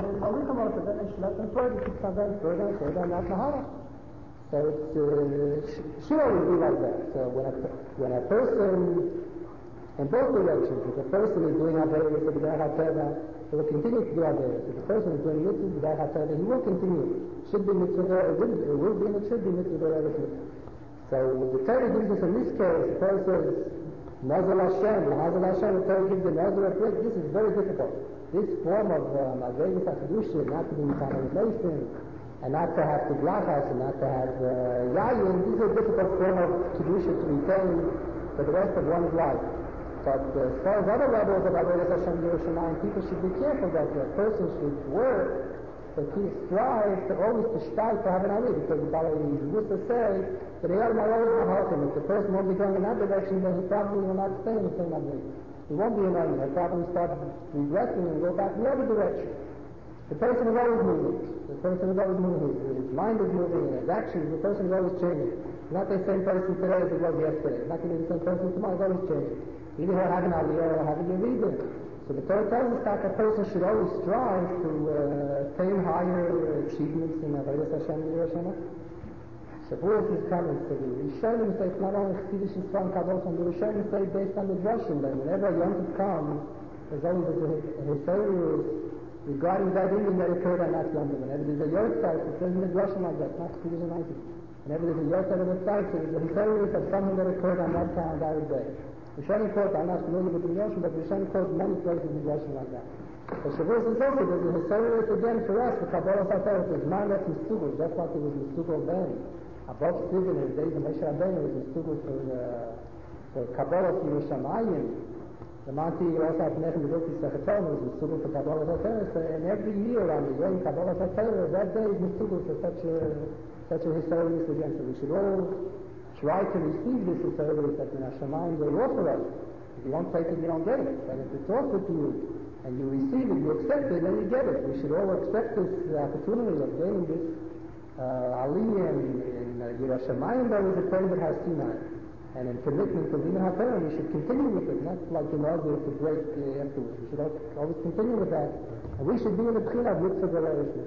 then Malikamot, then I should let them further, keep sometimes further and further, and not Nahara. So it should always be like that. So when a person, in both directions, if a person is doing Averis of B'dai HaTeva, he will continue to do Averis. If a person is doing Mitzvahs of B'dai HaTeva, he will continue. Should be Mitzvah there, it will be, and it should be Mitzvah there every Mitzvah. So the Torah gives us in this case, the Torah says, Nazar Hashem, Hazal Hashem, the Torah gives the Nazar of Brit. This is very difficult. This form of Averis HaKadoshim, not to be contamination, and not to have Tiglachas, and not to have Yayin, these are difficult form of Kedusha to retain for the rest of one's life. But as far as other levels of Avodas Hashem Yerushalayim, people should be careful that a person should work, that he strives to always to strive to have an idea, because the Bala Musa say that if the person won't be going in that direction, then he probably will not stay in the same idea. He won't be in idea. He'll probably start regressing and go back the other direction. The person is always moving. The person is always moving. His mind is moving, and his actions, the person is always changing. He's not the same person today as he was yesterday. He's not going to be the same person tomorrow. He's always changing. Either he'll have an aliyah or have a yeridah. So the Torah tells us that a person should always strive to attain higher achievements in Avodas Hashem Yerushalayim. Shavuos is coming, so the Rishonim say it's not only Chassidus and strong Kabbalah, the Rishonim say based on the Drashim, that whenever a Yom Tov comes, there's always a Hisayrus regarding that evening that occurred on that Yom Tov. Whenever there's a Yortzeit, it says in the Drashim like that, not Chassidus and Isaac. Whenever there's a Yortzeit of the site, there's a Hisayrus of something that occurred on that calendar day. Rishonim quote, I'm not familiar with the Yoshim, but Rishonim quote many places in the Yoshim like that. But Shavuos is also, there's a Hisayrus again for us, for Kabbalah Satara, it's Manet Mistugel, just like it was Mistugel then. Above Stephen, in the days of Moshe Rabbeinu, it was Mistugel for Kabbalah Yerushalayim. The Monty also had Nechem B'Dilti Secheton, it was Mistugel for Kabbalah Satara, and every year on the Yom Kabbalah Satara, that day is Mistugel for such a Hisayrus again. So we should all try to receive this Hisayrus that in Hashemayim they offer us. If you don't take it, you don't get it. But if it's offered to you, and you receive it, you accept it, then you get it. We should all accept this opportunity of getting this Aliyah in Yerushalayim that was according to Har Sinai. And in commitment to Dina HaTorah, we should continue with it, not like in order to break afterwards. We should always continue with that. And we should be in the B'china of Yitzhak V'Leishma.